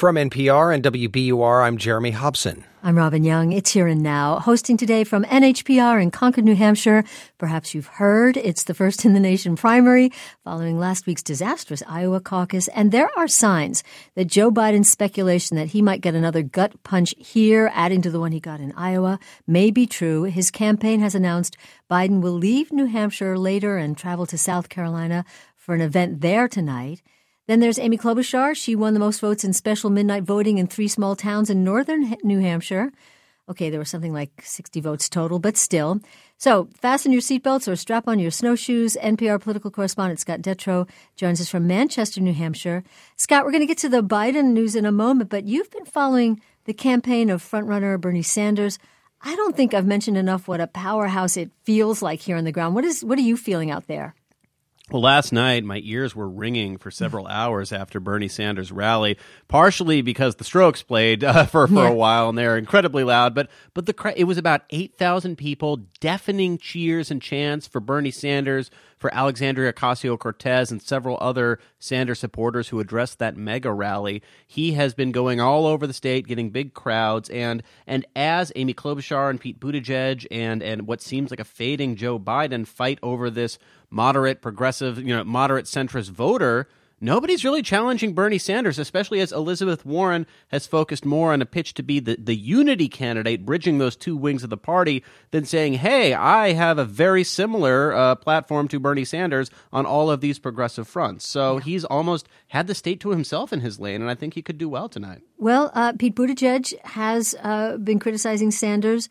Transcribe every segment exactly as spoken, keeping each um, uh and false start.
From N P R and W B U R, I'm Jeremy Hobson. I'm Robin Young. It's Here and Now, hosting today from N H P R in Concord, New Hampshire. Perhaps you've heard it's the first in the nation primary following last week's disastrous Iowa caucus. And there are signs that Joe Biden's speculation that he might get another gut punch here, adding to the one he got in Iowa, may be true. His campaign has announced Biden will leave New Hampshire later and travel to South Carolina for an event there tonight. Then there's Amy Klobuchar. She won the most votes in special midnight voting in three small towns in northern New Hampshire. Okay, there was something like sixty votes total, but still. So fasten your seatbelts or strap on your snowshoes. N P R political correspondent Scott Detrow joins us from Manchester, New Hampshire. Scott, we're going to get to the Biden news in a moment, but you've been following the campaign of frontrunner Bernie Sanders. I don't think I've mentioned enough what a powerhouse it feels like here on the ground. What is what are you feeling out there? Well, last night, my ears were ringing for several hours after Bernie Sanders' rally, partially because the Strokes played uh, for, for yeah. a while, and they're incredibly loud. But but the it was about eight thousand people, deafening cheers and chants for Bernie Sanders, for Alexandria Ocasio-Cortez, and several other Sanders supporters who addressed that mega rally. He has been going all over the state, getting big crowds. And and as Amy Klobuchar and Pete Buttigieg and, and what seems like a fading Joe Biden fight over this moderate, progressive, you know, moderate centrist voter, nobody's really challenging Bernie Sanders, especially as Elizabeth Warren has focused more on a pitch to be the, the unity candidate, bridging those two wings of the party, than saying, hey, I have a very similar uh, platform to Bernie Sanders on all of these progressive fronts. So yeah. he's almost had the state to himself in his lane, and I think he could do well tonight. Well, uh, Pete Buttigieg has uh, been criticizing Sanders,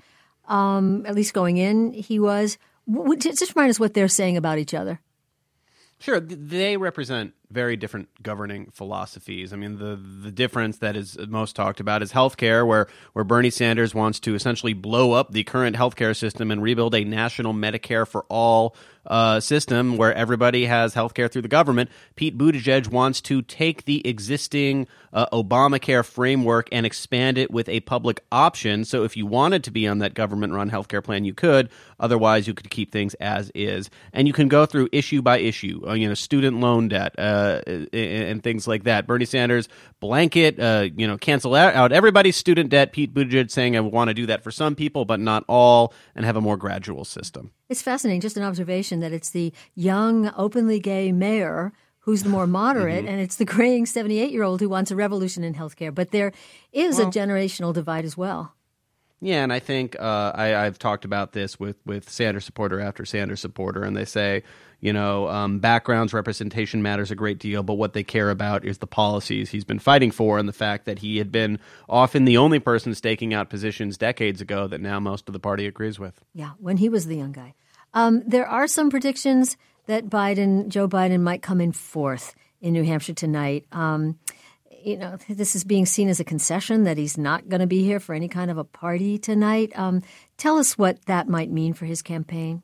um, at least going in, he was. W- just remind us what they're saying about each other. Sure. They represent very different governing philosophies. I mean, the the difference that is most talked about is healthcare, where where Bernie Sanders wants to essentially blow up the current healthcare system and rebuild a national Medicare for all uh, system where everybody has healthcare through the government. Pete Buttigieg wants to take the existing uh, Obamacare framework and expand it with a public option. So if you wanted to be on that government-run healthcare plan, you could. Otherwise, you could keep things as is. And you can go through issue by issue, uh, you know, student loan debt, uh, and things like that. Bernie Sanders blanket, uh, you know, cancel out everybody's student debt. Pete Buttigieg saying I want to do that for some people, but not all, and have a more gradual system. It's fascinating, just an observation that it's the young, openly gay mayor who's the more moderate, mm-hmm. and it's the graying seventy-eight-year-old who wants a revolution in healthcare. But there is well, a generational divide as well. Yeah, and I think uh, I, I've talked about this with, with Sanders supporter after Sanders supporter, and they say, you know, um, backgrounds, representation matters a great deal, but what they care about is the policies he's been fighting for and the fact that he had been often the only person staking out positions decades ago that now most of the party agrees with. Yeah, when he was the young guy. Um, there are some predictions that Biden, Joe Biden, might come in fourth in New Hampshire tonight. Um, you know, this is being seen as a concession that he's not going to be here for any kind of a party tonight. Um, tell us what that might mean for his campaign.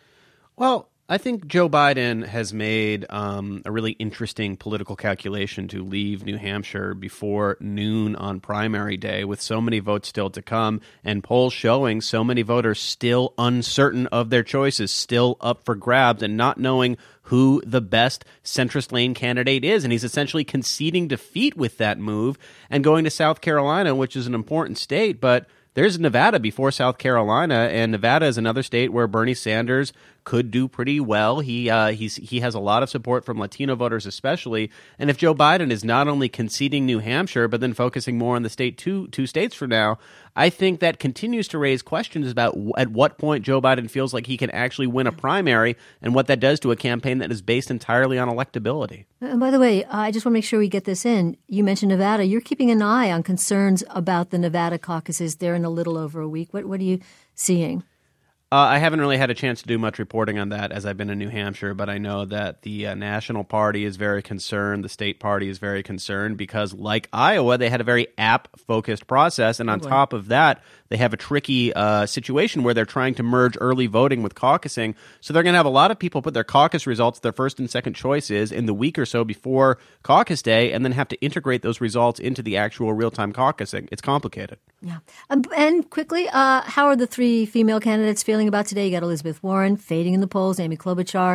Well, I think Joe Biden has made um, a really interesting political calculation to leave New Hampshire before noon on primary day, with so many votes still to come and polls showing so many voters still uncertain of their choices, still up for grabs, and not knowing who the best centrist lane candidate is. And he's essentially conceding defeat with that move and going to South Carolina, which is an important state, but there's Nevada before South Carolina, and Nevada is another state where Bernie Sanders could do pretty well. He uh, he's he has a lot of support from Latino voters especially. And if Joe Biden is not only conceding New Hampshire, but then focusing more on the state two, two states from now, I think that continues to raise questions about w- at what point Joe Biden feels like he can actually win a primary and what that does to a campaign that is based entirely on electability. And by the way, I just want to make sure we get this in. You mentioned Nevada. You're keeping an eye on concerns about the Nevada caucuses. They're in a little over a week. What, what are you seeing? Uh, I haven't really had a chance to do much reporting on that as I've been in New Hampshire, but I know that the uh, National Party is very concerned. The state party is very concerned because, like Iowa, they had a very app-focused process. And on oh, top of that, they have a tricky uh, situation where they're trying to merge early voting with caucusing. So they're going to have a lot of people put their caucus results, their first and second choices, in the week or so before caucus day, and then have to integrate those results into the actual real-time caucusing. It's complicated. Yeah. Um, and quickly, uh, how are the three female candidates feeling about today? You got Elizabeth Warren fading in the polls, Amy Klobuchar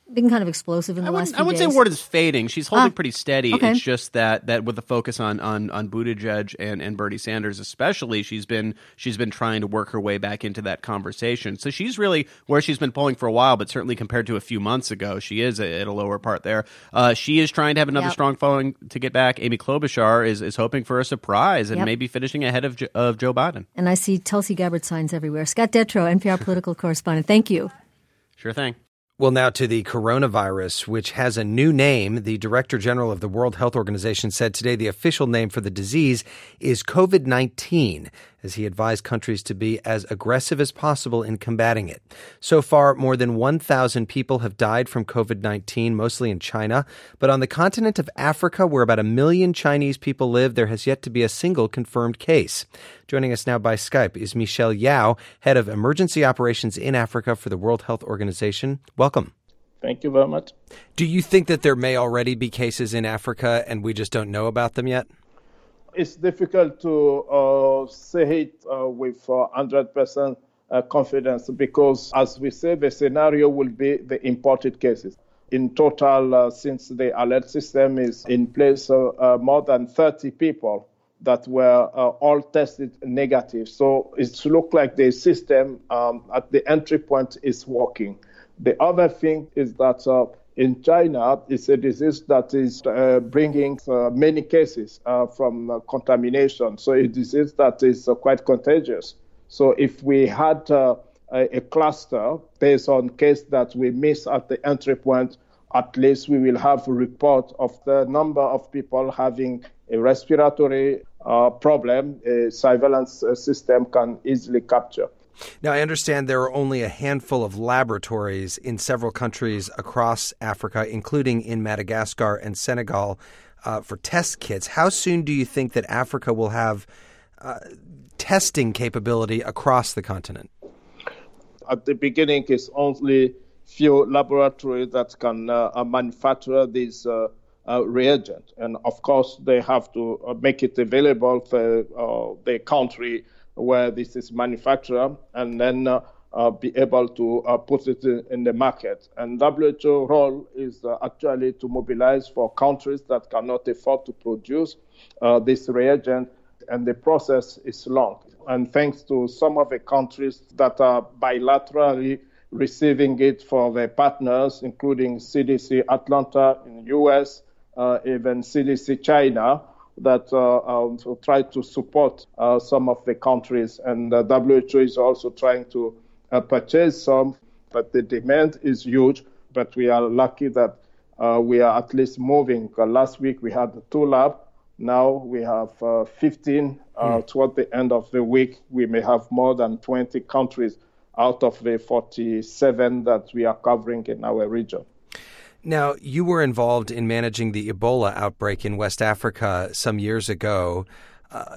been kind of explosive in the I last few days? I wouldn't say word is fading. She's holding Ah, pretty steady. okay. It's just that that with the focus on on on Buttigieg and, and Bernie Sanders especially, she's been she's been trying to work her way back into that conversation. So she's really where she's been polling for a while, but certainly compared to a few months ago, she is at a lower part there. Uh, she is trying to have another Yep. strong following to get back. Amy Klobuchar is, is hoping for a surprise and Yep. maybe finishing ahead of, Jo- of Joe Biden. And I see Tulsi Gabbard signs everywhere. Scott Detrow, N P R political correspondent. Thank you. Sure thing. Well, now to the coronavirus, which has a new name. The Director General of the World Health Organization said today the official name for the disease is COVID nineteen, as he advised countries to be as aggressive as possible in combating it. So far, more than one thousand people have died from COVID nineteen, mostly in China. But on the continent of Africa, where about a million Chinese people live, there has yet to be a single confirmed case. Joining us now by Skype is Michelle Yao, head of emergency operations in Africa for the World Health Organization. Welcome. Thank you very much. Do you think that there may already be cases in Africa and we just don't know about them yet? It's difficult to uh, say it uh, with uh, one hundred percent uh, confidence because, as we say, the scenario will be the imported cases. In total, uh, since the alert system is in place, uh, uh, more than thirty people that were uh, all tested negative. So it looks like the system um, at the entry point is working. The other thing is that uh, in China, it's a disease that is uh, bringing uh, many cases uh, from uh, contamination. So a disease that is uh, quite contagious. So if we had uh, a, a cluster based on case that we miss at the entry point, at least we will have a report of the number of people having a respiratory uh, problem a surveillance system can easily capture. Now, I understand there are only a handful of laboratories in several countries across Africa, including in Madagascar and Senegal, uh, for test kits. How soon do you think that Africa will have uh, testing capability across the continent? At the beginning, it's only few laboratories that can uh, manufacture these uh, uh, reagents. And of course, they have to uh, make it available for uh, the country where this is manufactured, and then uh, uh, be able to uh, put it in, in the market. And W H O role is uh, actually to mobilize for countries that cannot afford to produce uh, this reagent, and the process is long. And thanks to some of the countries that are bilaterally receiving it for their partners, including C D C Atlanta in the U S, uh, even C D C China, that uh, um, so try to support uh, some of the countries. And uh, W H O is also trying to uh, purchase some, but the demand is huge. But we are lucky that uh, we are at least moving. Uh, last week we had two labs. Now we have uh, fifteen. Uh, mm. Toward the end of the week, we may have more than twenty countries out of the forty-seven that we are covering in our region. Now, you were involved in managing the Ebola outbreak in West Africa some years ago. Uh,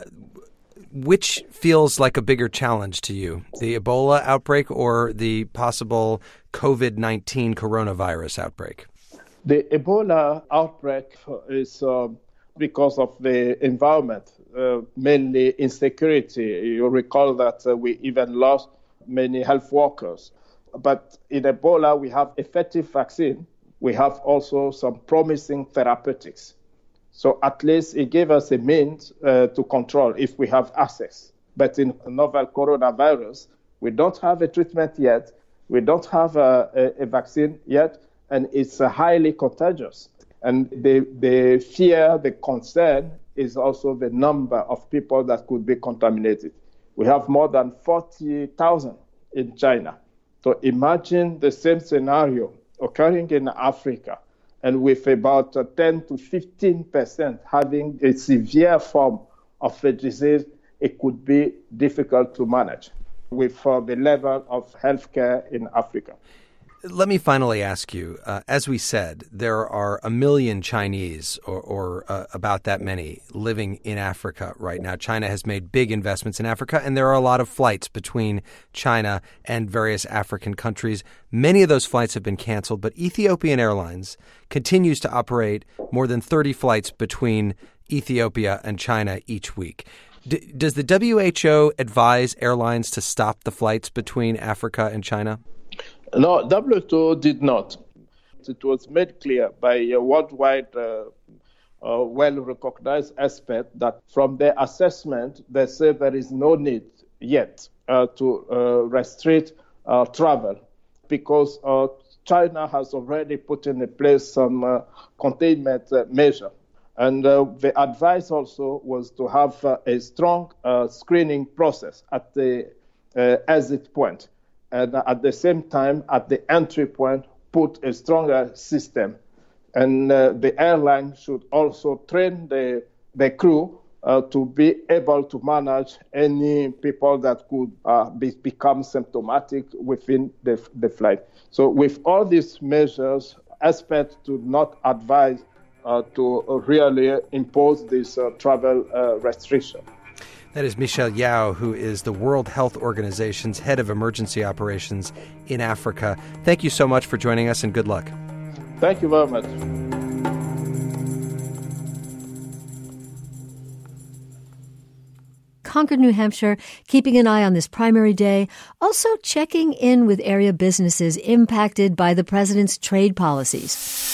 which feels like a bigger challenge to you, the Ebola outbreak or the possible COVID nineteen coronavirus outbreak? The Ebola outbreak is uh, because of the environment, uh, mainly insecurity. You recall that uh, we even lost many health workers. But in Ebola, we have effective vaccine. We have also some promising therapeutics. So at least it gave us a means uh, to control if we have access. But in novel coronavirus, we don't have a treatment yet. We don't have a, a, a vaccine yet, and it's uh, highly contagious. And the, the fear, the concern is also the number of people that could be contaminated. We have more than forty thousand in China. So imagine the same scenario occurring in Africa, and with about uh, ten to fifteen percent having a severe form of the disease, it could be difficult to manage with uh, the level of healthcare in Africa. Let me finally ask you, uh, as we said, there are a million Chinese or, or uh, about that many living in Africa right now. China has made big investments in Africa, and there are a lot of flights between China and various African countries. Many of those flights have been canceled, but Ethiopian Airlines continues to operate more than thirty flights between Ethiopia and China each week. D- does the W H O advise airlines to stop the flights between Africa and China? No, W H O did not. It was made clear by a worldwide uh, uh, well-recognized expert that from their assessment, they say there is no need yet uh, to uh, restrict uh, travel because uh, China has already put in place some uh, containment uh, measure. And uh, the advice also was to have uh, a strong uh, screening process at the uh, exit point. And at the same time, at the entry point, put a stronger system. And uh, the airline should also train the, the crew uh, to be able to manage any people that could uh, be, become symptomatic within the, the flight. So with all these measures, experts do not advise uh, to really impose this uh, travel uh, restriction. That is Michelle Yao, who is the World Health Organization's head of emergency operations in Africa. Thank you so much for joining us, and good luck. Thank you very much. Concord, New Hampshire, keeping an eye on this primary day, also checking in with area businesses impacted by the president's trade policies.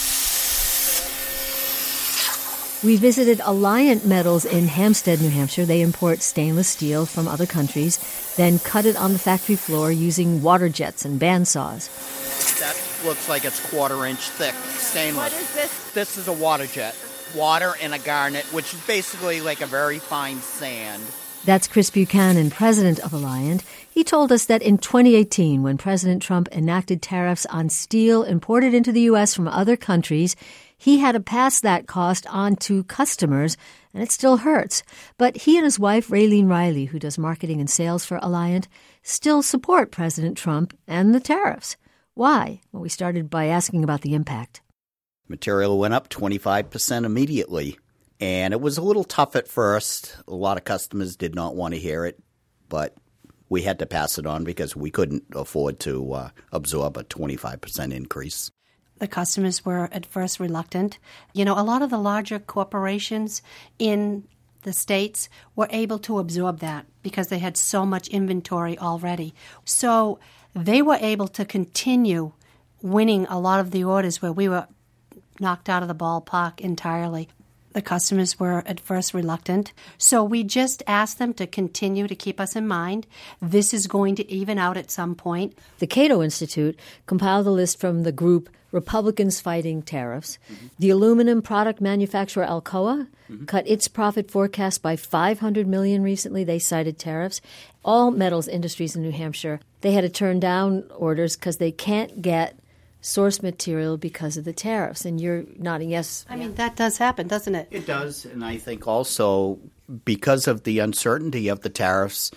We visited Alliant Metals in Hampstead, New Hampshire. They import stainless steel from other countries, then cut it on the factory floor using water jets and bandsaws. That looks like it's quarter inch thick stainless. What is this? This is a water jet. Water and a garnet, which is basically like a very fine sand. That's Chris Buchanan, president of Alliant. He told us that in twenty eighteen, when President Trump enacted tariffs on steel imported into the U S from other countries, he had to pass that cost on to customers, and it still hurts. But he and his wife, Raylene Riley, who does marketing and sales for Alliant, still support President Trump and the tariffs. Why? Well, we started by asking about the impact. Material went up twenty-five percent immediately. And it was a little tough at first. A lot of customers did not want to hear it, but we had to pass it on because we couldn't afford to uh, absorb a twenty-five percent increase. The customers were at first reluctant. You know, a lot of the larger corporations in the States were able to absorb that because they had so much inventory already. So they were able to continue winning a lot of the orders where we were knocked out of the ballpark entirely. The customers were at first reluctant. So we just asked them to continue to keep us in mind. This is going to even out at some point. The Cato Institute compiled a list from the group Republicans Fighting Tariffs. Mm-hmm. The aluminum product manufacturer Alcoa mm-hmm. cut its profit forecast by five hundred million dollars recently. They cited tariffs. All metals industries in New Hampshire, they had to turn down orders because they can't get source material because of the tariffs. And you're nodding yes. I mean, that does happen, doesn't it? It does. And I think also because of the uncertainty of the tariffs,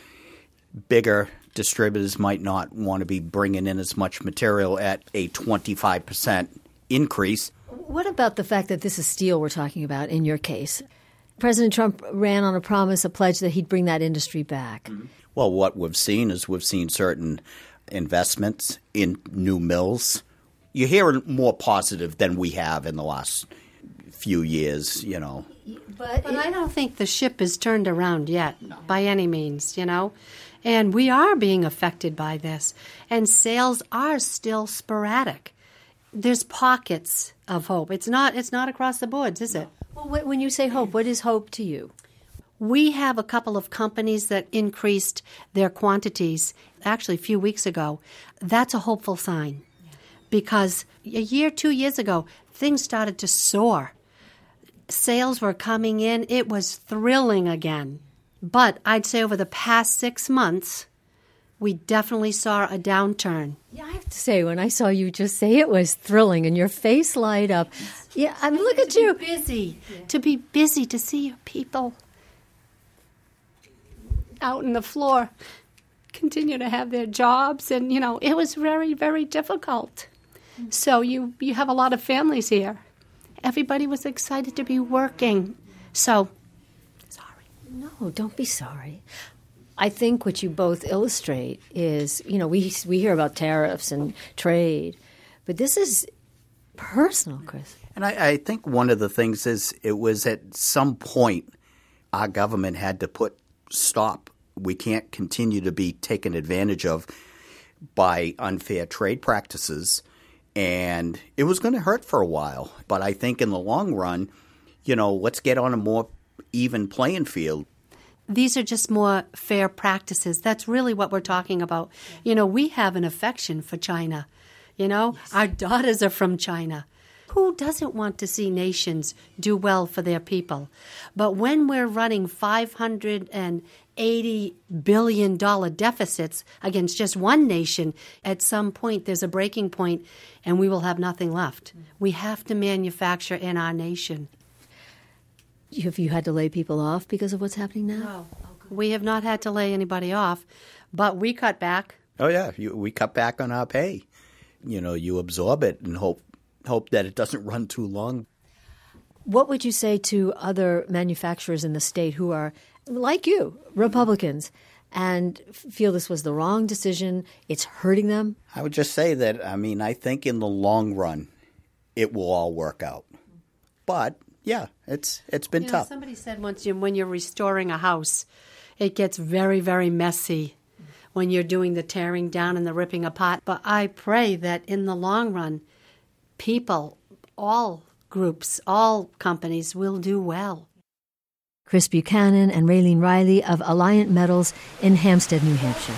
bigger distributors might not want to be bringing in as much material at a twenty-five percent increase. What about the fact that this is steel we're talking about in your case? President Trump ran on a promise, a pledge that he'd bring that industry back. Mm-hmm. Well, what we've seen is we've seen certain investments in new mills. You hear more positive than we have in the last few years, you know. But, but I don't think the ship is turned around yet, no. by any means, you know. And we are being affected by this. And sales are still sporadic. There's pockets of hope. It's not it's not across the boards, is it? Well, when you say hope, what is hope to you? We have a couple of companies that increased their quantities actually a few weeks ago. That's a hopeful sign. Because a year, two years ago, things started to soar. Sales were coming in. It was thrilling again. But I'd say over the past six months, we definitely saw a downturn. Yeah, I have to say, when I saw you just say it was thrilling and your face light up, yeah, I mean, look at you. To be busy, yeah. to be busy, to see people out on the floor continue to have their jobs. And, you know, it was very, very difficult. So you, you have a lot of families here. Everybody was excited to be working. So, sorry. No, don't be sorry. I think what you both illustrate is, you know, we we hear about tariffs and trade, but this is personal, Chris. And I, I think one of the things is it was at some point our government had to put stop. We can't continue to be taken advantage of by unfair trade practices. And it was going to hurt for a while. But I think in the long run, you know, let's get on a more even playing field. These are just more fair practices. That's really what we're talking about. You know, we have an affection for China. You know, yes. Our daughters are from China. Who doesn't want to see nations do well for their people? But when we're running five hundred eighty billion dollars deficits against just one nation, at some point there's a breaking point and we will have nothing left. We have to manufacture in our nation. Have you had to lay people off because of what's happening now? No. We have not had to lay anybody off, but we cut back. Oh, yeah. You, we cut back on our pay. You know, you absorb it and hope hope that it doesn't run too long. What would you say to other manufacturers in the state who are, like you, Republicans, and feel this was the wrong decision, it's hurting them? I would just say that, I mean, I think in the long run, it will all work out. But, yeah, it's it's been you know, tough. Somebody said once, you, when you're restoring a house, it gets very, very messy when you're doing the tearing down and the ripping apart. But I pray that in the long run, people, all groups, all companies will do well. Chris Buchanan and Raylene Riley of Alliant Metals in Hampstead, New Hampshire.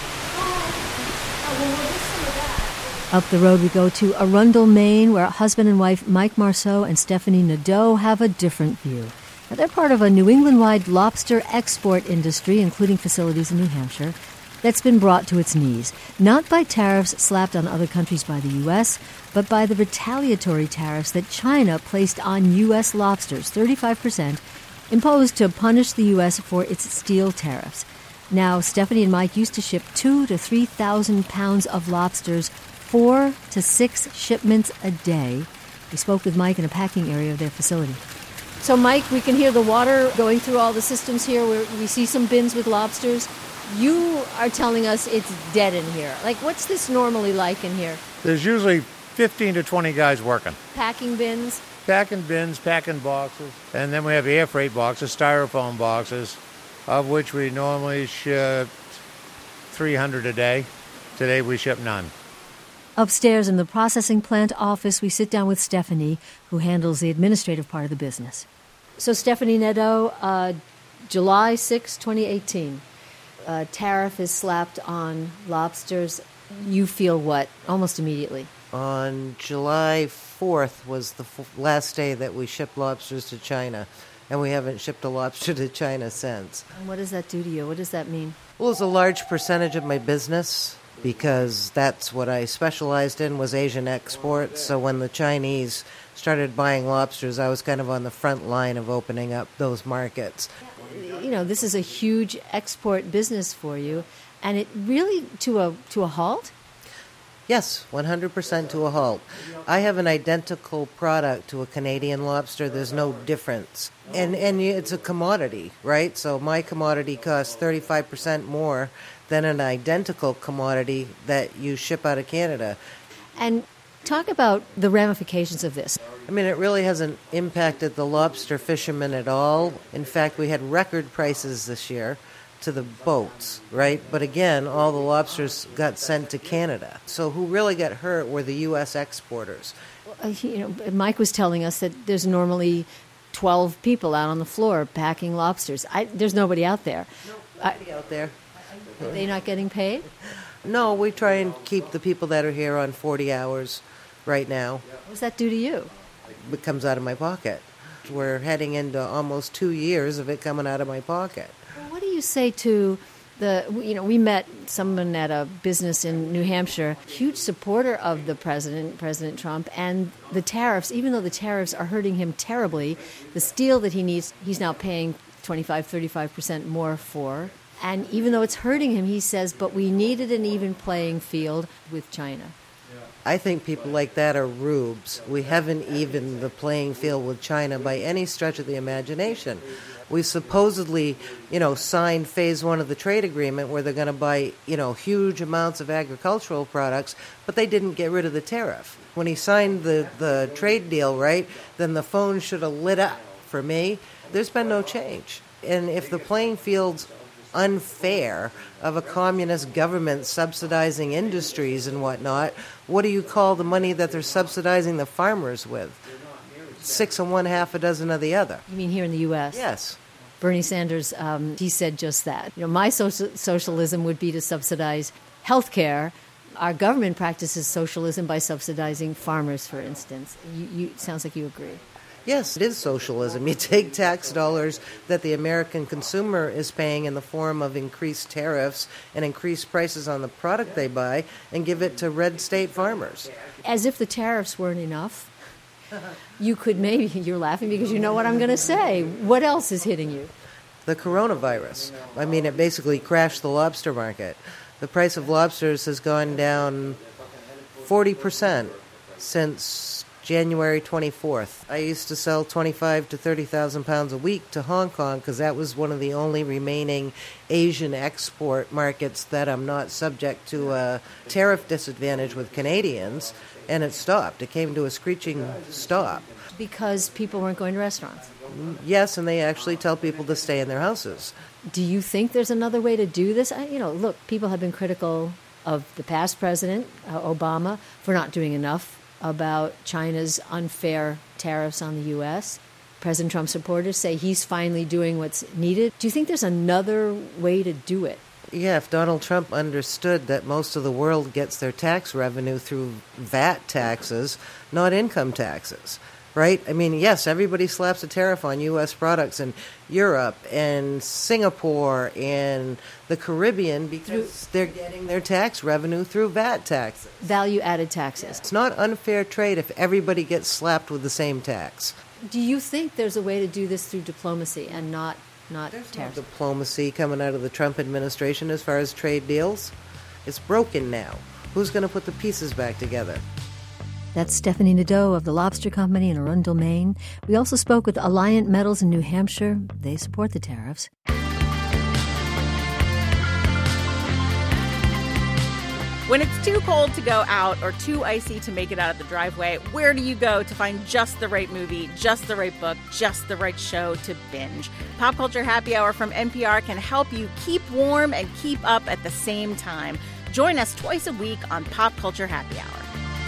Up the road we go to Arundel, Maine, where husband and wife Mike Marceau and Stephanie Nadeau have a different view. Now, they're part of a New England-wide lobster export industry, including facilities in New Hampshire, that's been brought to its knees, not by tariffs slapped on other countries by the U S, but by the retaliatory tariffs that China placed on U S lobsters, thirty-five percent, imposed to punish the U S for its steel tariffs. Now, Stephanie and Mike used to ship two to three thousand pounds of lobsters, four to six shipments a day. We spoke with Mike in a packing area of their facility. So, Mike, we can hear the water going through all the systems here. Where we see some bins with lobsters. You are telling us it's dead in here. Like, what's this normally like in here? There's usually fifteen to twenty guys working. Packing bins? Packing bins, packing boxes. And then we have air freight boxes, styrofoam boxes, of which we normally ship three hundred a day. Today we ship none. Upstairs in the processing plant office, we sit down with Stephanie, who handles the administrative part of the business. So, Stephanie Nadeau, uh, July sixth, twenty eighteen. Uh, tariff is slapped on lobsters. You feel what almost immediately? On July fourth was the f- last day that we shipped lobsters to China, and we haven't shipped a lobster to China since. And what does that do to you? What does that mean? Well, it's a large percentage of my business because that's what I specialized in was Asian exports. So when the Chinese started buying lobsters, I was kind of on the front line of opening up those markets. You know, this is a huge export business for you, and it really to a to a halt? Yes, one hundred percent to a halt. I have an identical product to a Canadian lobster. There's no difference. And and it's a commodity, right? So my commodity costs thirty-five percent more than an identical commodity that you ship out of Canada. And talk about the ramifications of this. I mean, it really hasn't impacted the lobster fishermen at all. In fact, we had record prices this year to the boats, right? But again, all the lobsters got sent to Canada. So who really got hurt were the U S exporters. Uh, you know, Mike was telling us that there's normally twelve people out on the floor packing lobsters. I, there's nobody out there. Nobody I, out there. Are they not getting paid? No, we try and keep the people that are here on forty hours right now. What does that do to you? It comes out of my pocket. We're heading into almost two years of it coming out of my pocket. Well, what do you say to the, you know, we met someone at a business in New Hampshire, huge supporter of the president, President Trump, and the tariffs, even though the tariffs are hurting him terribly, the steel that he needs, he's now paying twenty-five, thirty-five percent more for. And even though it's hurting him, he says, but we needed an even playing field with China. I think people like that are rubes. We haven't evened the playing field with China by any stretch of the imagination. We supposedly, you know, signed phase one of the trade agreement where they're going to buy, you know, huge amounts of agricultural products, but they didn't get rid of the tariff. When he signed the, the trade deal, right, then the phone should have lit up for me. There's been no change. And if the playing field's unfair of a communist government subsidizing industries and whatnot, what do you call the money that they're subsidizing the farmers with? Six of one, half a dozen of the other. You mean here in the U S? Yes. Bernie Sanders, um, he said just that. You know, my social- socialism would be to subsidize health care. Our government practices socialism by subsidizing farmers, for instance. You, you sounds like you agree. Yes, it is socialism. You take tax dollars that the American consumer is paying in the form of increased tariffs and increased prices on the product they buy and give it to red state farmers. As if the tariffs weren't enough, you could maybe, you're laughing because you know what I'm going to say. What else is hitting you? The coronavirus. I mean, it basically crashed the lobster market. The price of lobsters has gone down forty percent since January twenty-fourth. I used to sell twenty-five to thirty thousand pounds a week to Hong Kong because that was one of the only remaining Asian export markets that I'm not subject to a tariff disadvantage with Canadians, and it stopped. It came to a screeching stop. Because people weren't going to restaurants. Yes, and they actually tell people to stay in their houses. Do you think there's another way to do this? I, you know, look, people have been critical of the past president, uh, Obama, for not doing enough about China's unfair tariffs on the U S. President Trump supporters say he's finally doing what's needed. Do you think there's another way to do it? Yeah, if Donald Trump understood that most of the world gets their tax revenue through V A T taxes, not income taxes, right? I mean, yes, everybody slaps a tariff on U S products in Europe and Singapore and the Caribbean because they're getting their tax revenue through V A T taxes. Value-added taxes. It's not unfair trade if everybody gets slapped with the same tax. Do you think there's a way to do this through diplomacy and not, not There's tariffs? no diplomacy coming out of the Trump administration as far as trade deals. It's broken now. Who's going to put the pieces back together? That's Stephanie Nadeau of the Lobster Company in Arundel, Maine. We also spoke with Alliant Metals in New Hampshire. They support the tariffs. When it's too cold to go out or too icy to make it out of the driveway, where do you go to find just the right movie, just the right book, just the right show to binge? Pop Culture Happy Hour from N P R can help you keep warm and keep up at the same time. Join us twice a week on Pop Culture Happy Hour.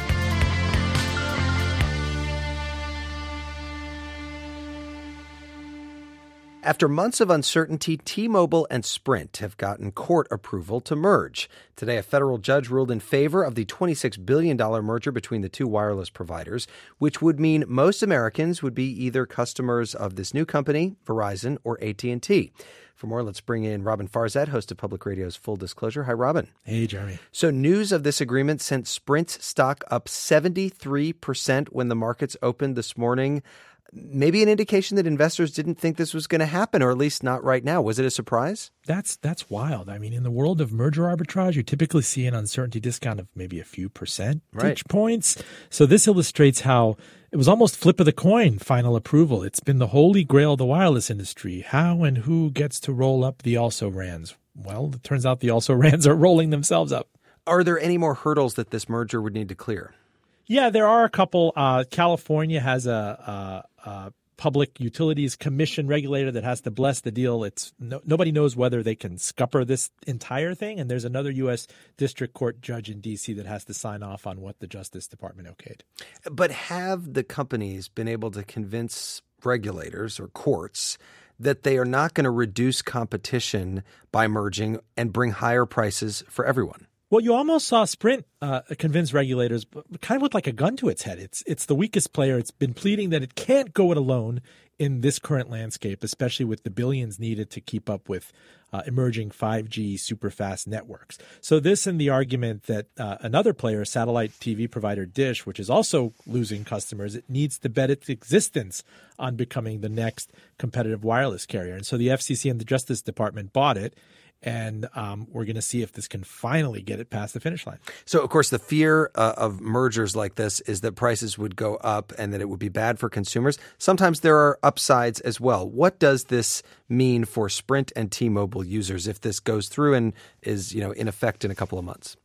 After months of uncertainty, T-Mobile and Sprint have gotten court approval to merge. Today, a federal judge ruled in favor of the twenty-six billion dollars merger between the two wireless providers, which would mean most Americans would be either customers of this new company, Verizon, or A T and T. For more, let's bring in Robin Farzad, host of Public Radio's Full Disclosure. Hi, Robin. Hey, Jeremy. So news of this agreement sent Sprint's stock up seventy-three percent when the markets opened this morning. Maybe an indication that investors didn't think this was going to happen, or at least not right now. Was it a surprise? That's that's wild. I mean, in the world of merger arbitrage, you typically see an uncertainty discount of maybe a few percentage right. points. So this illustrates how it was almost flip of the coin final approval. It's been the holy grail of the wireless industry. How and who gets to roll up the also-rans? Well, it turns out the also-rans are rolling themselves up. Are there any more hurdles that this merger would need to clear? Yeah, there are a couple. Uh, California has a, a, a public utilities commission regulator that has to bless the deal. It's no, nobody knows whether they can scupper this entire thing. And there's another U S district court judge in D C that has to sign off on what the Justice Department okayed. But have the companies been able to convince regulators or courts that they are not going to reduce competition by merging and bring higher prices for everyone? Well, you almost saw Sprint uh, convince regulators, kind of with like a gun to its head. It's it's the weakest player. It's been pleading that it can't go it alone in this current landscape, especially with the billions needed to keep up with uh, emerging five G superfast networks. So this and the argument that uh, another player, satellite T V provider Dish, which is also losing customers, it needs to bet its existence on becoming the next competitive wireless carrier. And so the F C C and the Justice Department bought it. And um, we're going to see if this can finally get it past the finish line. So, of course, the fear uh, of mergers like this is that prices would go up and that it would be bad for consumers. Sometimes there are upsides as well. What does this mean for Sprint and T-Mobile users if this goes through and is, you know, in effect in a couple of months?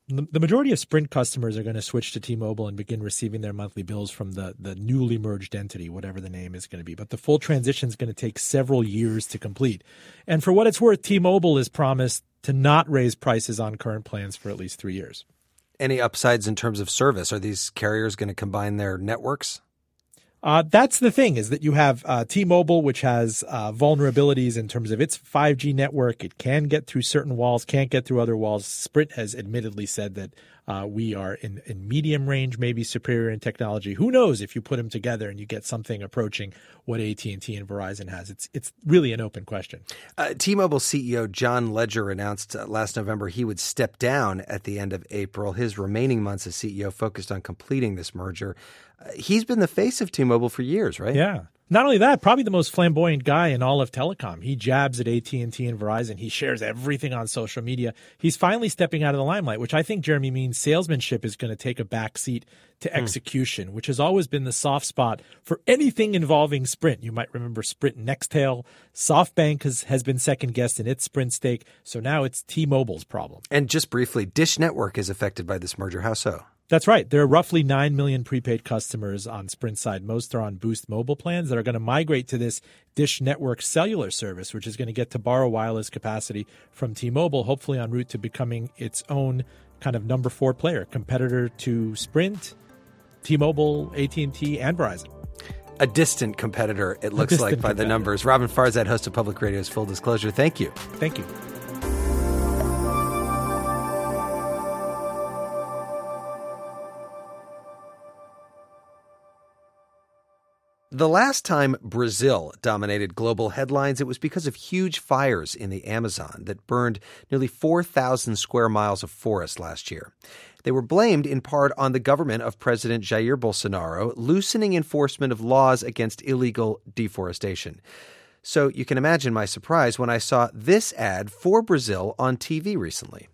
the, the majority of Sprint customers are going to switch to T-Mobile and begin receiving their monthly bills from the, the newly merged entity, whatever the name is going to be. But the full transition is going to take several years to complete. And for what it's worth, T-Mobile is promised to not raise prices on current plans for at least three years. Any upsides in terms of service? Are these carriers going to combine their networks? Uh, that's the thing, is that you have uh, T-Mobile, which has uh, vulnerabilities in terms of its five G network. It can get through certain walls, can't get through other walls. Sprint has admittedly said that uh, we are in, in medium range, maybe superior in technology. Who knows if you put them together and you get something approaching what A T and T and Verizon has. It's it's really an open question. Uh, T-Mobile C E O John Legere announced uh, last November he would step down at the end of April. His remaining months as C E O focused on completing this merger. Uh, he's been the face of T-Mobile for years, right? Yeah. Not only that, probably the most flamboyant guy in all of telecom. He jabs at A T and T and Verizon. He shares everything on social media. He's finally stepping out of the limelight, which I think, Jeremy, means salesmanship is going to take a back seat to execution, mm. which has always been the soft spot for anything involving Sprint. You might remember Sprint Nextel. SoftBank has, has been second-guessed in its Sprint stake, so now it's T-Mobile's problem. And just briefly, Dish Network is affected by this merger. How so? That's right. There are roughly nine million prepaid customers on Sprint's side. Most are on Boost mobile plans that are going to migrate to this Dish Network cellular service, which is going to get to borrow wireless capacity from T-Mobile, hopefully en route to becoming its own kind of number four player, competitor to Sprint, T-Mobile, A T and T, and Verizon. A distant competitor, it looks like, by the numbers. Robin Farzad, host of Public Radio's Full Disclosure. Thank you. Thank you. The last time Brazil dominated global headlines, it was because of huge fires in the Amazon that burned nearly four thousand square miles of forest last year. They were blamed in part on the government of President Jair Bolsonaro loosening enforcement of laws against illegal deforestation. So you can imagine my surprise when I saw this ad for Brazil on T V recently.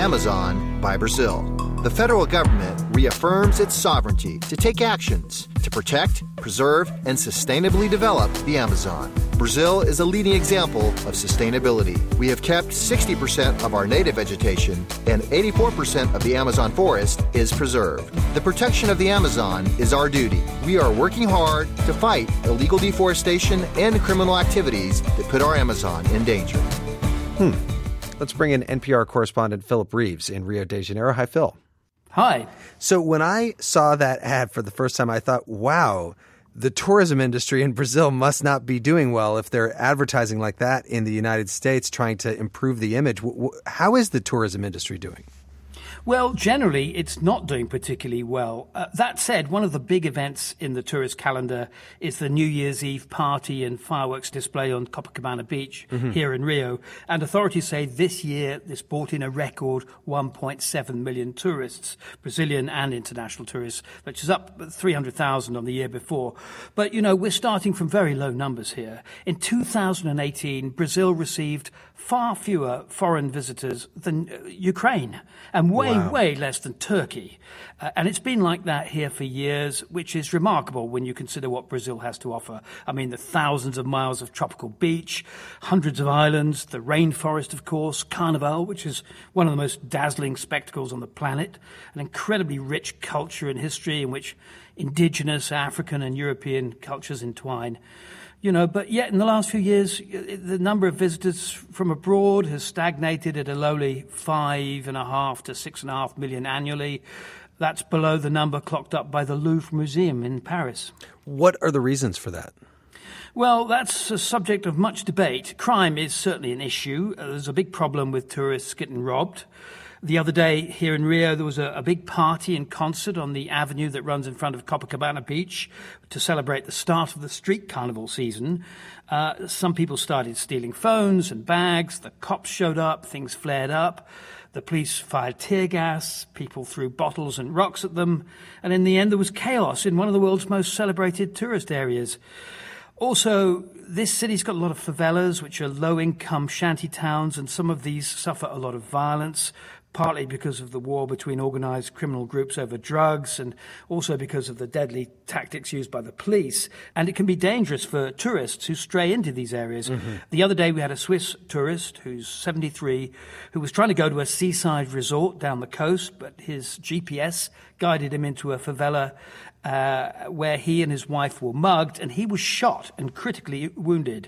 Amazon by Brazil. The federal government reaffirms its sovereignty to take actions to protect, preserve, and sustainably develop the Amazon. Brazil is a leading example of sustainability. We have kept sixty percent of our native vegetation, and eighty-four percent of the Amazon forest is preserved. The protection of the Amazon is our duty. We are working hard to fight illegal deforestation and criminal activities that put our Amazon in danger. Hmm. Let's bring in N P R correspondent Philip Reeves in Rio de Janeiro. Hi, Phil. Hi. So when I saw that ad for the first time, I thought, wow, the tourism industry in Brazil must not be doing well if they're advertising like that in the United States, trying to improve the image. How is the tourism industry doing? Well, generally, it's not doing particularly well. Uh, that said, one of the big events in the tourist calendar is the New Year's Eve party and fireworks display on Copacabana Beach mm-hmm. here in Rio. And authorities say this year this brought in a record one point seven million tourists, Brazilian and international tourists, which is up three hundred thousand on the year before. But, you know, we're starting from very low numbers here. In two thousand eighteen, Brazil received far fewer foreign visitors than uh, Ukraine, and way, wow. way less than Turkey. Uh, and it's been like that here for years, which is remarkable when you consider what Brazil has to offer. I mean, the thousands of miles of tropical beach, hundreds of islands, the rainforest, of course, Carnival, which is one of the most dazzling spectacles on the planet, an incredibly rich culture and history in which indigenous, African and European cultures entwine. You know, but yet in the last few years, the number of visitors from abroad has stagnated at a lowly five and a half to six and a half million annually. That's below the number clocked up by the Louvre Museum in Paris. What are the reasons for that? Well, that's a subject of much debate. Crime is certainly an issue. Uh, there's a big problem with tourists getting robbed. The other day here in Rio, there was a, a big party and concert on the avenue that runs in front of Copacabana Beach to celebrate the start of the street carnival season. Uh, some people started stealing phones and bags. The cops showed up. Things flared up. The police fired tear gas. People threw bottles and rocks at them. And in the end, there was chaos in one of the world's most celebrated tourist areas. Also, this city's got a lot of favelas, which are low-income shanty towns, and some of these suffer a lot of violence. partly because of the war between organized criminal groups over drugs and also because of the deadly tactics used by the police. And it can be dangerous for tourists who stray into these areas. Mm-hmm. The other day we had a Swiss tourist who's seventy-three who was trying to go to a seaside resort down the coast, but his G P S guided him into a favela uh, where he and his wife were mugged, and he was shot and critically wounded.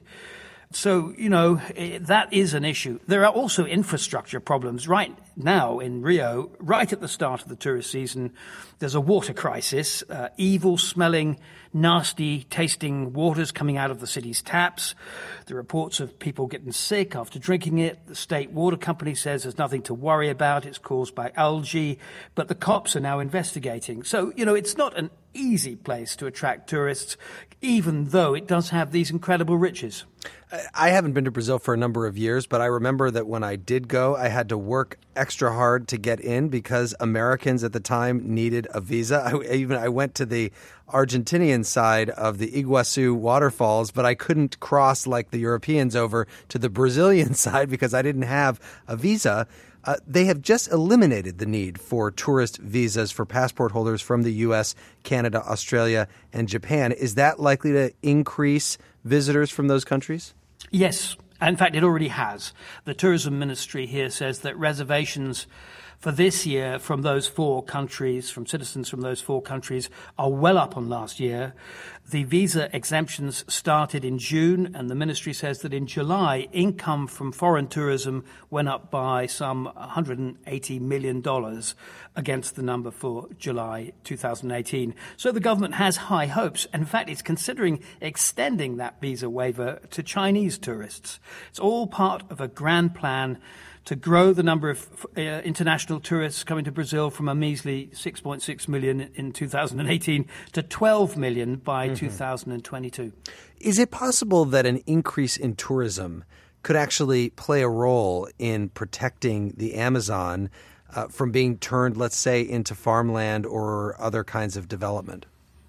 So, you know, that is an issue. There are also infrastructure problems. Right now in Rio, right at the start of the tourist season, there's a water crisis, uh, evil-smelling, nasty-tasting waters coming out of the city's taps. There are reports of people getting sick after drinking it. The state water company says there's nothing to worry about. It's caused by algae. But the cops are now investigating. So, you know, it's not an easy place to attract tourists, even though it does have these incredible riches. I haven't been to Brazil for a number of years, but I remember that when I did go, I had to work extra hard to get in because Americans at the time needed a visa. I, even I went to the Argentinian side of the Iguazu waterfalls, but I couldn't cross like the Europeans over to the Brazilian side because I didn't have a visa. Uh, they have just eliminated the need for tourist visas for passport holders from the U S, Canada, Australia, and Japan. Is that likely to increase visitors from those countries? Yes. In fact, it already has. The tourism ministry here says that reservations for this year from those four countries, from citizens from those four countries, are well up on last year. The visa exemptions started in June, and the ministry says that in July, income from foreign tourism went up by some one hundred eighty million dollars against the number for July two thousand eighteen. So the government has high hopes. And in fact, it's considering extending that visa waiver to Chinese tourists. It's all part of a grand plan to grow the number of uh, international tourists coming to Brazil from a measly six point six million in two thousand eighteen to twelve million by mm-hmm. two thousand twenty-two. Is it possible that an increase in tourism could actually play a role in protecting the Amazon uh, from being turned, let's say, into farmland or other kinds of development?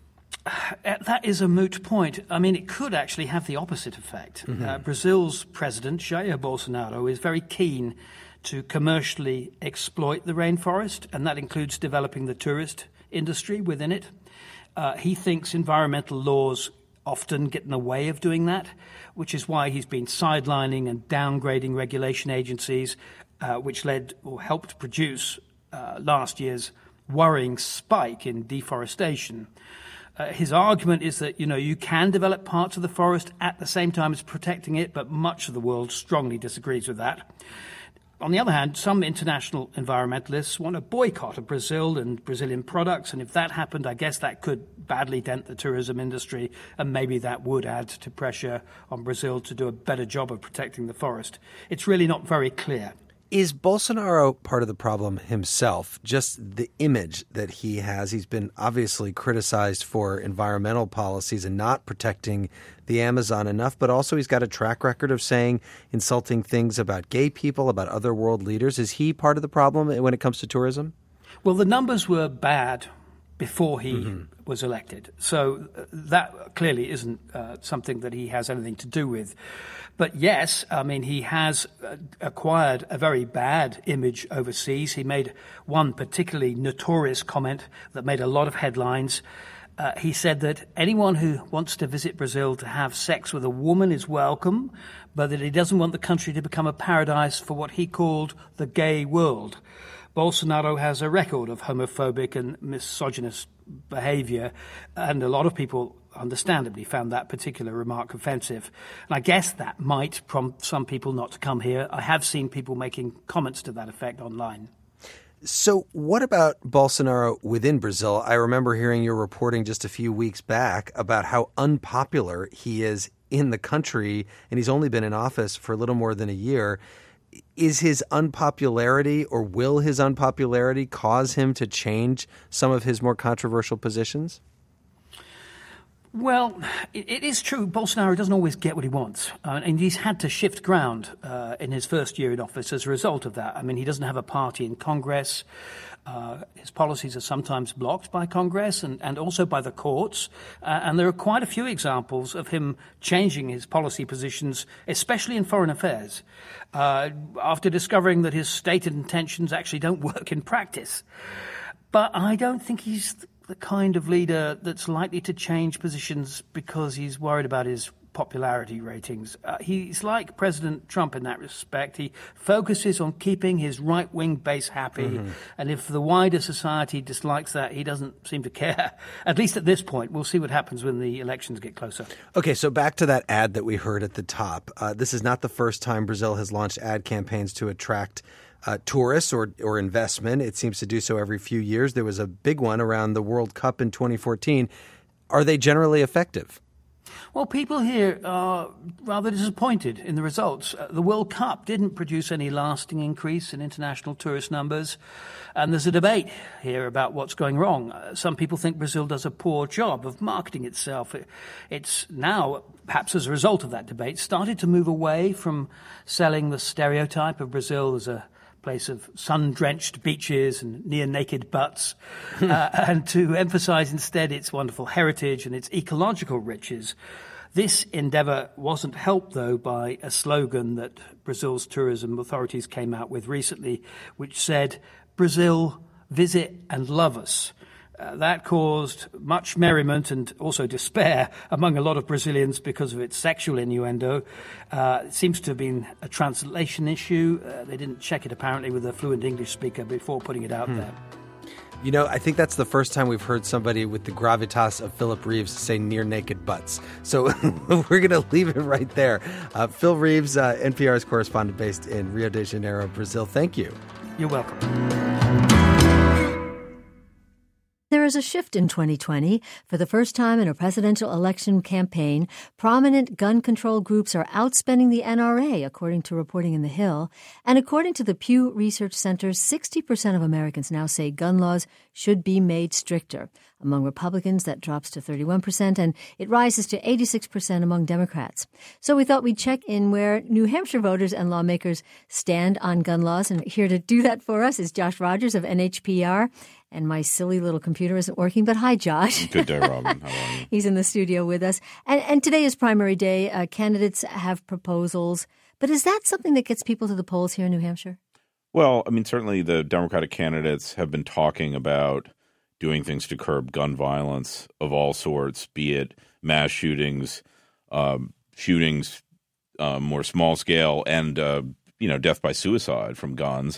That is a moot point. I mean, it could actually have the opposite effect. Mm-hmm. Uh, Brazil's president, Jair Bolsonaro, is very keen to commercially exploit the rainforest, and that includes developing the tourist industry within it. Uh, he thinks environmental laws often get in the way of doing that, which is why he's been sidelining and downgrading regulation agencies, uh, which led or helped produce uh, last year's worrying spike in deforestation. Uh, his argument is that, you know, you can develop parts of the forest at the same time as protecting it, but much of the world strongly disagrees with that. On the other hand, some international environmentalists want a boycott of Brazil and Brazilian products, and if that happened, I guess that could badly dent the tourism industry, and maybe that would add to pressure on Brazil to do a better job of protecting the forest. It's really not very clear. Is Bolsonaro part of the problem himself? Just the image that he has. He's been obviously criticized for environmental policies and not protecting the Amazon enough, but also he's got a track record of saying insulting things about gay people, about other world leaders. Is he part of the problem when it comes to tourism? Well, the numbers were bad before he mm-hmm. was elected. So that clearly isn't uh, something that he has anything to do with. But yes, I mean, he has uh, acquired a very bad image overseas. He made one particularly notorious comment that made a lot of headlines. Uh, he said that anyone who wants to visit Brazil to have sex with a woman is welcome, but that he doesn't want the country to become a paradise for what he called the gay world. Bolsonaro has a record of homophobic and misogynist behavior, and a lot of people understandably found that particular remark offensive. And I guess that might prompt some people not to come here. I have seen people making comments to that effect online. So what about Bolsonaro within Brazil? I remember hearing your reporting just a few weeks back about how unpopular he is in the country, and he's only been in office for a little more than a year. Is his unpopularity, or will his unpopularity cause him to change some of his more controversial positions? Well, it, it is true. Bolsonaro doesn't always get what he wants, uh, and he's had to shift ground uh, in his first year in office as a result of that. I mean, he doesn't have a party in Congress. Uh, his policies are sometimes blocked by Congress and, and also by the courts. Uh, and there are quite a few examples of him changing his policy positions, especially in foreign affairs, uh, after discovering that his stated intentions actually don't work in practice. But I don't think he's the kind of leader that's likely to change positions because he's worried about his popularity ratings. Uh, he's like President Trump in that respect. He focuses on keeping his right-wing base happy, mm-hmm. and if the wider society dislikes that, he doesn't seem to care. At least at this point. We'll see what happens when the elections get closer. Okay, so back to that ad that we heard at the top. Uh, this is not the first time Brazil has launched ad campaigns to attract Uh, tourists or, or investment. It seems to do so every few years. There was a big one around the World Cup in twenty fourteen. Are they generally effective? Well, people here are rather disappointed in the results. Uh, the World Cup didn't produce any lasting increase in international tourist numbers, and there's a debate here about what's going wrong. Uh, some people think Brazil does a poor job of marketing itself. It, it's now, perhaps as a result of that debate, started to move away from selling the stereotype of Brazil as a place of sun-drenched beaches and near-naked butts, uh, and to emphasize instead its wonderful heritage and its ecological riches. This endeavor wasn't helped, though, by a slogan that Brazil's tourism authorities came out with recently, which said, "Brazil, visit and love us." Uh, that caused much merriment and also despair among a lot of Brazilians because of its sexual innuendo. Uh, it seems to have been a translation issue. Uh, they didn't check it, apparently, with a fluent English speaker before putting it out hmm. there. You know, I think that's the first time we've heard somebody with the gravitas of Philip Reeves say near-naked butts. So we're going to leave it right there. Uh, Phil Reeves, uh, N P R's correspondent based in Rio de Janeiro, Brazil. Thank you. You're welcome. There is a shift in twenty twenty. For the first time in a presidential election campaign, prominent gun control groups are outspending the N R A, according to reporting in The Hill. And according to the Pew Research Center, sixty percent of Americans now say gun laws should be made stricter. Among Republicans, that drops to thirty-one percent, and it rises to eighty-six percent among Democrats. So we thought we'd check in where New Hampshire voters and lawmakers stand on gun laws. And here to do that for us is Josh Rogers of N H P R. And my silly little computer isn't working, but hi, Josh. Good day, Robin. How are you? He's in the studio with us. And, and today is primary day. Uh, candidates have proposals. But is that something that gets people to the polls here in New Hampshire? Well, I mean, certainly the Democratic candidates have been talking about doing things to curb gun violence of all sorts, be it mass shootings, um, shootings uh, more small scale, and, uh, you know, death by suicide from guns.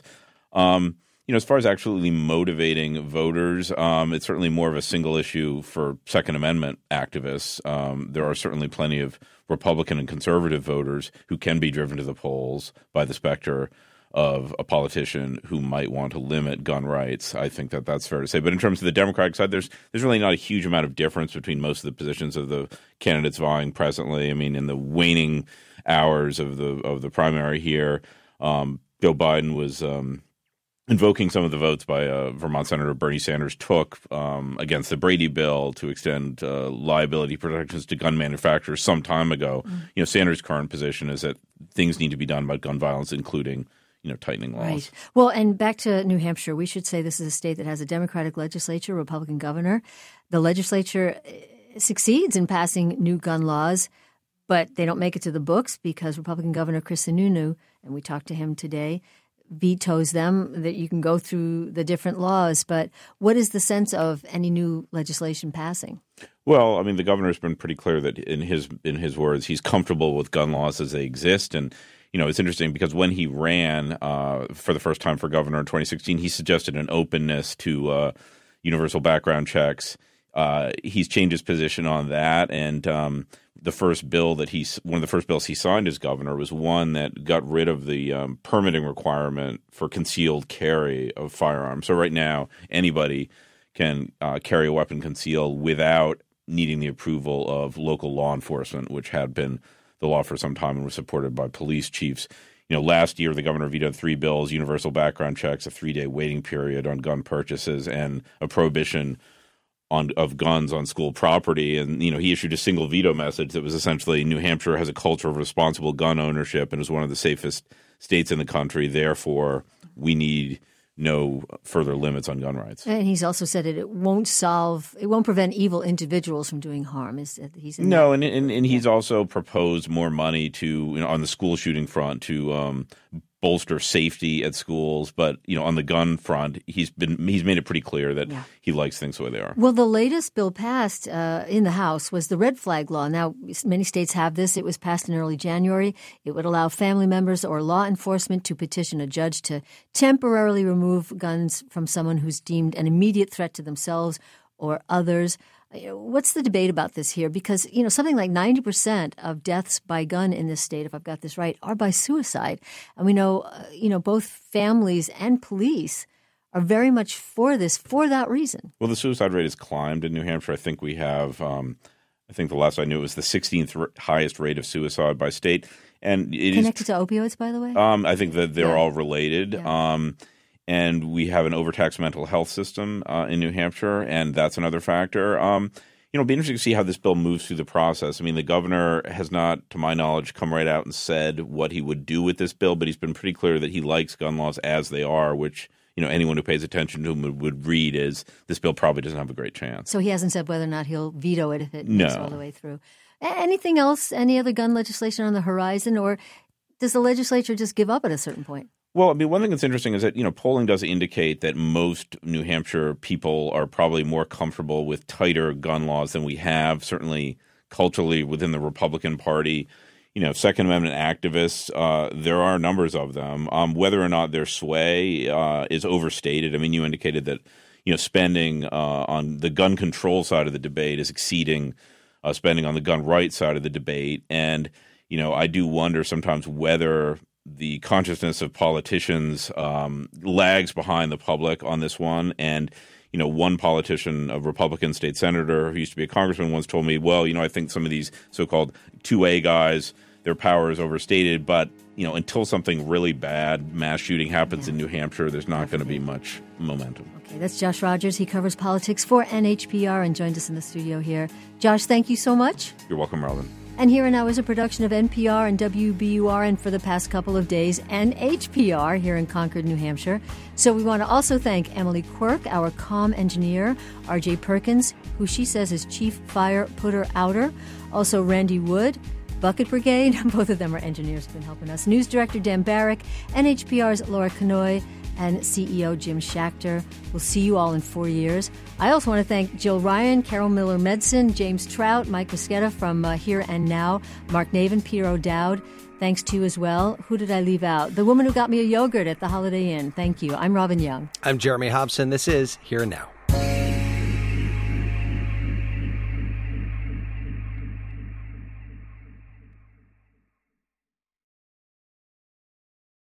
Um You know, as far as actually motivating voters, um, it's certainly more of a single issue for Second Amendment activists. Um, there are certainly plenty of Republican and conservative voters who can be driven to the polls by the specter of a politician who might want to limit gun rights. I think that that's fair to say. But in terms of the Democratic side, there's there's really not a huge amount of difference between most of the positions of the candidates vying presently. I mean, in the waning hours of the of the primary here, um, Joe Biden was um, – invoking some of the votes by uh, Vermont Senator Bernie Sanders took um, against the Brady bill to extend uh, liability protections to gun manufacturers some time ago. Mm. You know, Sanders' current position is that things need to be done about gun violence, including, you know, tightening laws. Right. Well, and back to New Hampshire, we should say this is a state that has a Democratic legislature, Republican governor. The legislature succeeds in passing new gun laws, but they don't make it to the books because Republican Governor Chris Sununu, and we talked to him today, vetoes them, that you can go through the different laws. But what is the sense of any new legislation passing? Well, I mean, the governor's been pretty clear that in his in his words, he's comfortable with gun laws as they exist. And, you know, it's interesting because when he ran uh, for the first time for governor in twenty sixteen, he suggested an openness to uh, universal background checks. Uh, he's changed his position on that. And um, the first bill that he one of the first bills he signed as governor was one that got rid of the um, permitting requirement for concealed carry of firearms. So right now, anybody can uh, carry a weapon concealed without needing the approval of local law enforcement, which had been the law for some time and was supported by police chiefs. You know, last year the governor vetoed three bills: universal background checks, a three-day waiting period on gun purchases, and a prohibition on of guns on school property. And, you know, he issued a single veto message that was essentially New Hampshire has a culture of responsible gun ownership and is one of the safest states in the country. Therefore, we need no further limits on gun rights. And he's also said that it won't solve, it won't prevent evil individuals from doing harm. Is he's in no, that? and and, and he's also proposed more money to, you know, on the school shooting front to um, bolster safety at schools. But, you know, on the gun front, he's been he's made it pretty clear that yeah. he likes things the way they are. Well, the latest bill passed uh, in the House was the red flag law. Now, many states have this. It was passed in early January. It would allow family members or law enforcement to petition a judge to temporarily remove guns from someone who's deemed an immediate threat to themselves or others. What's the debate about this here? Because, you know, something like ninety percent of deaths by gun in this state, if I've got this right, are by suicide. And we know, uh, you know, both families and police are very much for this for that reason. Well, the suicide rate has climbed in New Hampshire. I think we have, um, I think the last I knew it was the sixteenth r- highest rate of suicide by state. And it Connected is, to opioids, by the way? Um, I think that they're yeah. all related. Yeah. Um, and we have an overtaxed mental health system uh, in New Hampshire, and that's another factor. Um, you know, it'll be interesting to see how this bill moves through the process. I mean, the governor has not, to my knowledge, come right out and said what he would do with this bill, but he's been pretty clear that he likes gun laws as they are, which, you know, anyone who pays attention to him would, would read is this bill probably doesn't have a great chance. So he hasn't said whether or not he'll veto it if it no. moves all the way through. Anything else, any other gun legislation on the horizon, or does the legislature just give up at a certain point? Well, I mean, one thing that's interesting is that, you know, polling does indicate that most New Hampshire people are probably more comfortable with tighter gun laws than we have, certainly culturally within the Republican Party. You know, Second Amendment activists, uh, there are numbers of them. Um, whether or not their sway uh, is overstated. I mean, you indicated that, you know, spending uh, on the gun control side of the debate is exceeding uh, spending on the gun rights side of the debate. And, you know, I do wonder sometimes whether the consciousness of politicians um, lags behind the public on this one. And, you know, one politician, a Republican state senator who used to be a congressman, once told me, well, you know, I think some of these so-called two A guys, their power is overstated. But, you know, until something really bad, mass shooting happens yeah. in New Hampshire, there's not going to be much momentum. Okay, that's Josh Rogers. He covers politics for N H P R and joined us in the studio here. Josh, thank you so much. You're welcome, Robin. And Here and Now is a production of N P R and W B U R, and for the past couple of days, N H P R here in Concord, New Hampshire. So we want to also thank Emily Quirk, our comm engineer, R J Perkins, who she says is chief fire putter outer, also Randy Wood, Bucket Brigade, both of them are engineers who've been helping us, news director Dan Barrick, N H P R's Laura Canoy, and C E O Jim Schachter. We'll see you all in four years. I also want to thank Jill Ryan, Carol Miller Medson, James Trout, Mike Pesqueta from uh, Here and Now, Mark Navin, Peter O'Dowd. Thanks to you as well. Who did I leave out? The woman who got me a yogurt at the Holiday Inn. Thank you. I'm Robin Young. I'm Jeremy Hobson. This is Here and Now.